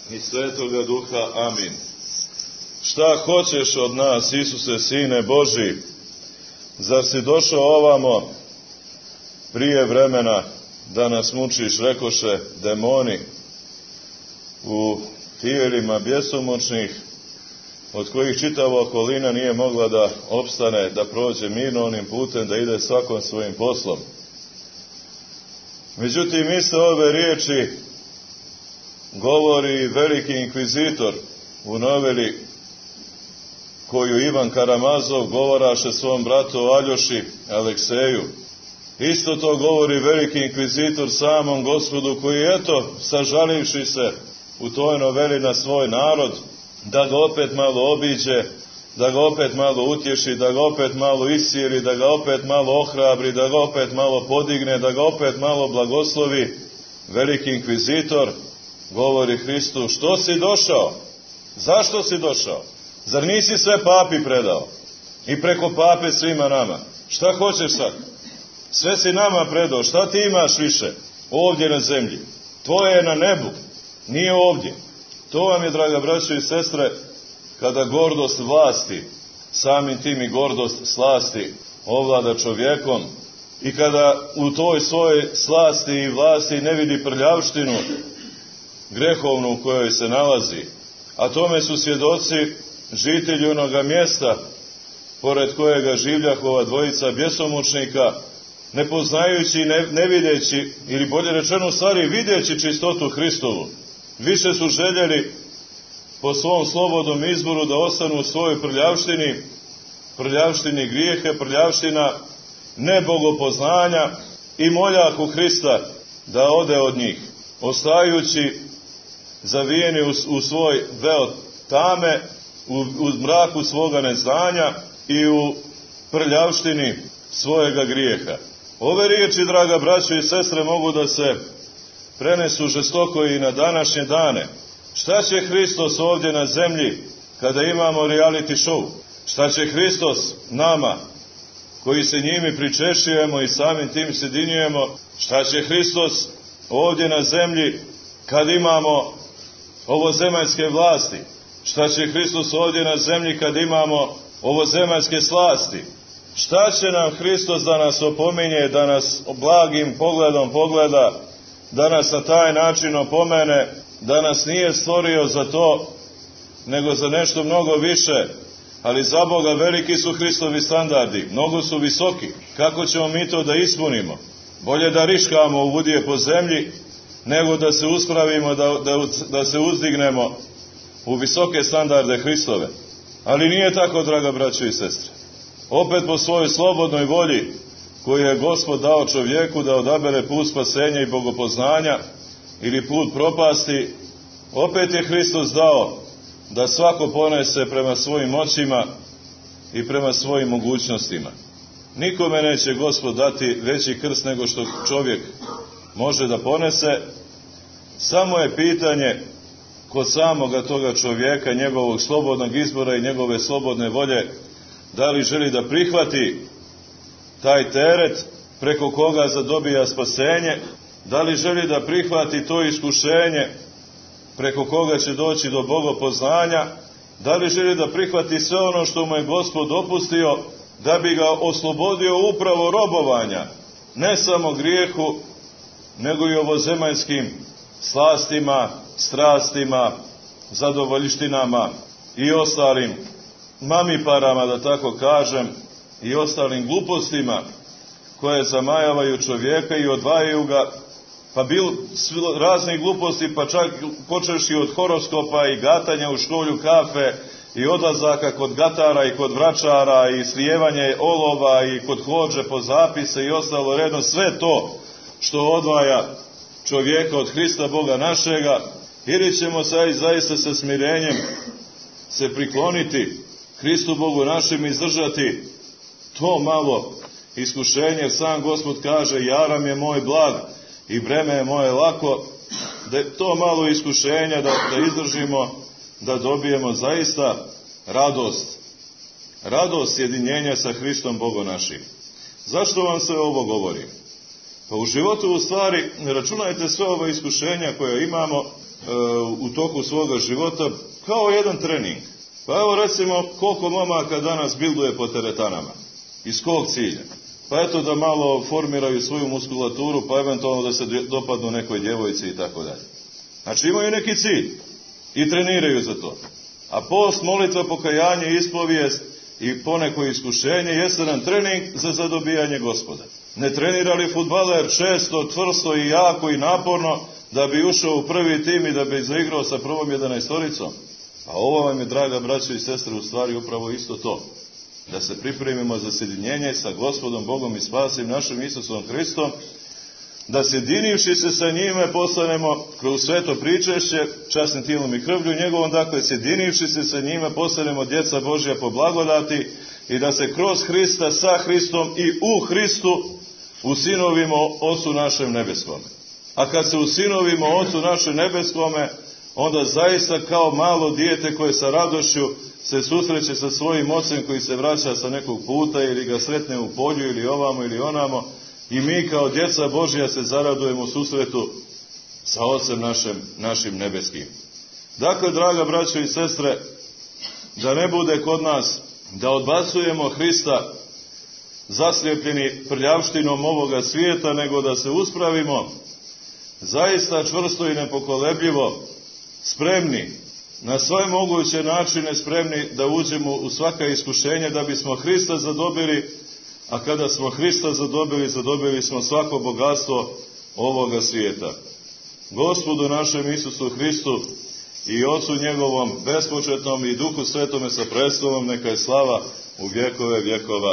i Svetoga Duha. Amin. Šta hoćeš od nas, Isuse, Sine Boži? Zar si došao ovamo prije vremena da nas mučiš, rekoše demoni u tijelima bjesomučnih, od kojih čitava okolina nije mogla da opstane, da prođe mirno onim putem, da ide svakom svojim poslom. Međutim, iste ove riječi govori veliki inkvizitor u noveli koju Ivan Karamazov govoraše svom bratu Aljoši Alekseju. Isto to govori veliki inkvizitor samom Gospodu, koji eto, sažalivši se u toj noveli na svoj narod, da ga opet malo obiđe, da ga opet malo utješi, da ga opet malo isiri, da ga opet malo ohrabri, da ga opet malo podigne, da ga opet malo blagoslovi. Veliki inkvizitor govori Hristu: što si došao? Zašto si došao? Zar nisi sve papi predao? I preko pape svima nama. Šta hoćeš sad? Sve si nama predao. Šta ti imaš više ovdje na zemlji? Tvoje je na nebu, nije ovdje. To vam je, draga braćo i sestre, kada gordost vlasti, samim tim i gordost slasti, ovlada čovjekom, i kada u toj svojoj slasti i vlasti ne vidi prljavštinu grehovnu u kojoj se nalazi. A tome su svjedoci žitelji onoga mjesta pored kojega življah ova dvojica bjesomučnika, ne poznajući i ne videći, ili bolje rečeno u stvari videći čistotu Hristovu. Više su željeli po svom slobodnom izboru da ostanu u svojoj prljavštini grijehe, prljavština nebogopoznanja, i moljahu Hrista da ode od njih, ostajući zavijeni u svoj veo tame, u mraku svoga neznanja i u prljavštini svojega grijeha. Ove riječi, draga braćo i sestre, mogu da se prenesu žestoko i na današnje dane. Šta će Hristos ovdje na zemlji kada imamo reality show? Šta će Hristos nama, koji se njimi pričešujemo i samim tim sjedinjujemo? Šta će Hristos ovdje na zemlji kad imamo ovozemaljske vlasti? Šta će Hristos ovdje na zemlji kad imamo ovozemaljske slasti? Šta će nam Hristos da nas opominje, da nas blagim pogledom pogleda, da nas na taj način opomene, da nas nije stvorio za to, nego za nešto mnogo više? Ali za Boga veliki su Hristovi standardi, mnogo su visoki. Kako ćemo mi to da ispunimo? Bolje da riškamo u budije po zemlji, nego da se uspravimo, da se uzdignemo u visoke standarde Hristove. Ali nije tako, draga braćo i sestre. Opet po svojoj slobodnoj volji, koju je Gospod dao čovjeku da odabere put spasenja i bogopoznanja ili put propasti, opet je Hristos dao da svako ponese prema svojim moćima i prema svojim mogućnostima. Nikome neće Gospod dati veći krst nego što čovjek može da ponese. Samo je pitanje kod samoga toga čovjeka, njegovog slobodnog izbora i njegove slobodne volje, da li želi da prihvati taj teret preko koga zadobija spasenje, da li želi da prihvati to iskušenje preko koga će doći do bogopoznanja, da li želi da prihvati sve ono što mu je Gospod dopustio da bi ga oslobodio upravo robovanja, ne samo grijehu, nego i ovozemaljskim slastima, strastima, zadovoljštinama i ostalim mamiparama, da tako kažem, i ostalim glupostima koje zamajavaju čovjeka i odvajaju ga, pa bilo raznih gluposti, pa čak počevši od horoskopa i gatanja u školju kafe i odlazaka kod gatara i kod vračara i slijevanje olova i kod hodže po zapise i ostalo redno, sve to što odvaja čovjeka od Hrista Boga našega. Ili ćemo sad zaista sa smirenjem se prikloniti Hristu Bogu našem i izdržati to malo iskušenje, jer sam Gospod kaže: jaram je moj blag i breme je moje lako. Da je to malo iskušenja da izdržimo, da dobijemo zaista radost sjedinjenja sa Hristom Bogom našim. Zašto vam sve ovo govorim? Pa u životu, u stvari, računajte sve ove iskušenja koje imamo, u toku svoga života kao jedan trening. Pa evo recimo koliko momaka danas bilduje po teretanama. Iz kog cilja? Pa eto da malo formiraju svoju muskulaturu, pa eventualno da se dopadnu nekoj djevojci i tako dalje. Znači imaju neki cilj i treniraju za to. A post, molitva, pokajanje, ispovijest i poneko iskušenje jeste nam trening za zadobijanje Gospoda. Ne trenira li fudbaler često, tvrsto i jako i naporno da bi ušao u prvi tim i da bi zaigrao sa prvom 11-oricom? A ovo vam je, draga braćo i sestre, u stvari upravo isto to. Da se pripremimo za sjedinjenje sa Gospodom Bogom i spasim našim Isusom Hristom, da sjedinivši se sa njime postanemo kroz sveto pričešće, časnim tilom i krvlju njegovom, dakle sjedinivši se sa njime postanemo djeca Božja po blagodati i da se kroz Hrista, sa Hristom i u Hristu usinovimo Ocu našem nebeskome. A kad se usinovimo Ocu našem nebeskome, onda zaista kao malo dijete koje sa radošću se susreće sa svojim ocem koji se vraća sa nekog puta ili ga sretne u polju ili ovamo ili onamo, i mi kao djeca Božja se zaradujemo u susretu sa Ocem našim nebeskim. Dakle, draga braćo i sestre, da ne bude kod nas da odbacujemo Hrista zaslijepljeni prljavštinom ovoga svijeta, nego da se uspravimo zaista čvrsto i nepokolebljivo, spremni, na sve moguće načine spremni da uđemo u svaka iskušenja da bismo Hrista zadobili, a kada smo Hrista zadobili smo svako bogatstvo ovoga svijeta. Gospodu našem Isusu Hristu i Ocu njegovom bespočetnom i Duhu Svetome sa prestolom neka je slava u vjekove vjekova.